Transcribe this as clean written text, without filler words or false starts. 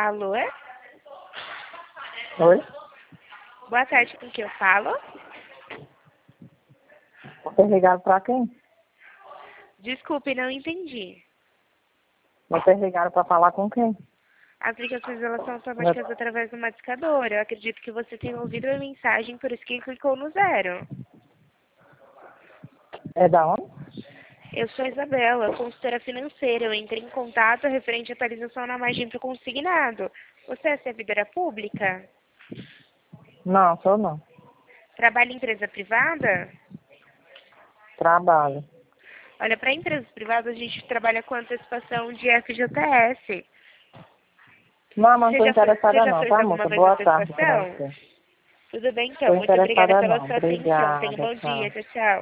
Alô? Oi? Boa tarde, com quem eu falo? Você ligaram pra quem? Desculpe, não entendi. Vocês ligaram pra falar com quem? As ligações elas são automáticas através do discador. Eu acredito que você tenha ouvido a mensagem, por isso que clicou no 0. É da onde? Eu sou a Isabela, consultora financeira. Eu entrei em contato referente à atualização na margem para o consignado. Você é servidora pública? Não, sou não. Trabalha em empresa privada? Trabalho. Olha, para empresas privadas a gente trabalha com antecipação de FGTS. Não, não estou Você interessada já não, fez tá, alguma moça? vez Boa tarde pra antecipação? você. Tudo bem, então. Estou Muito obrigada interessada pela não. sua atenção. Tenha um Obrigada, bom tchau. dia. Tchau, tchau.